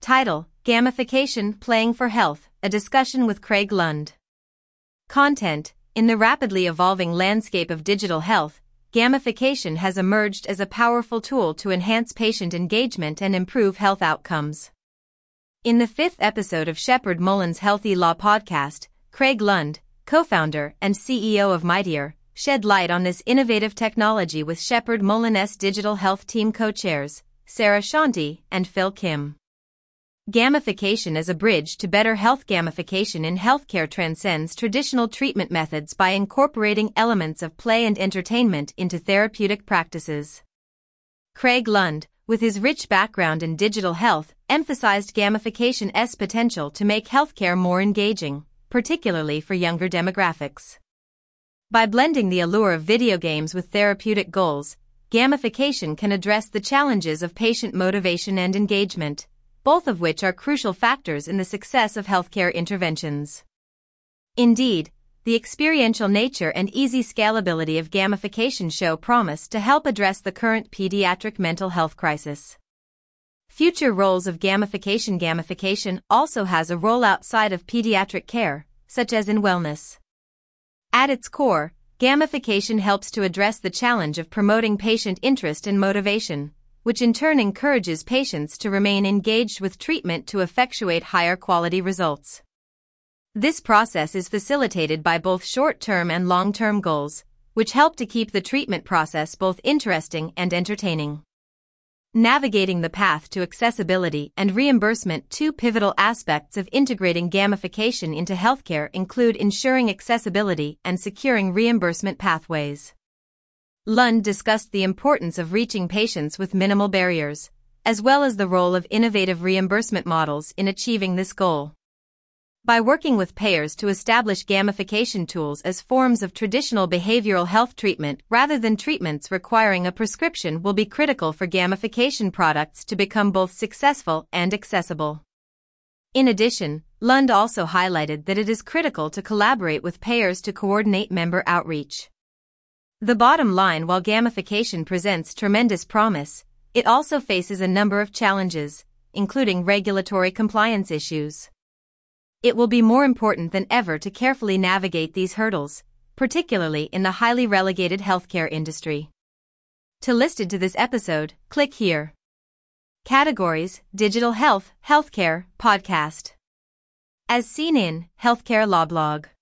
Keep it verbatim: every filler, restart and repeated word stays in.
Title: Gamification Playing for Health, a discussion with Craig Lund. Content: In the rapidly evolving landscape of digital health, gamification has emerged as a powerful tool to enhance patient engagement and improve health outcomes. In the fifth episode of Shepherd Mullin's Healthy Law podcast, Craig Lund, co-founder and C E O of Mightier, shed light on this innovative technology with Shepherd Mullin's digital health team co-chairs, Sarah Shanti and Phil Kim. Gamification as a bridge to better health. Gamification in healthcare transcends traditional treatment methods by incorporating elements of play and entertainment into therapeutic practices. Craig Lund, with his rich background in digital health, emphasized gamification's potential to make healthcare more engaging, particularly for younger demographics. By blending the allure of video games with therapeutic goals, gamification can address the challenges of patient motivation and engagement, both of which are crucial factors in the success of healthcare interventions. Indeed, the experiential nature and easy scalability of gamification show promise to help address the current pediatric mental health crisis. Future roles of gamification. Gamification also has a role outside of pediatric care, such as in wellness. At its core, gamification helps to address the challenge of promoting patient interest and motivation, which in turn encourages patients to remain engaged with treatment to effectuate higher quality results. This process is facilitated by both short-term and long-term goals, which help to keep the treatment process both interesting and entertaining. Navigating the path to accessibility and reimbursement. Two pivotal aspects of integrating gamification into healthcare include ensuring accessibility and securing reimbursement pathways. Lund discussed the importance of reaching patients with minimal barriers, as well as the role of innovative reimbursement models in achieving this goal. By working with payers to establish gamification tools as forms of traditional behavioral health treatment rather than treatments requiring a prescription will be critical for gamification products to become both successful and accessible. In addition, Lund also highlighted that it is critical to collaborate with payers to coordinate member outreach. The bottom line: while gamification presents tremendous promise, it also faces a number of challenges, including regulatory compliance issues. It will be more important than ever to carefully navigate these hurdles, particularly in the highly relegated healthcare industry. To listen to this episode, click here. Categories: Digital Health, Healthcare, Podcast. As seen in Healthcare Law Blog.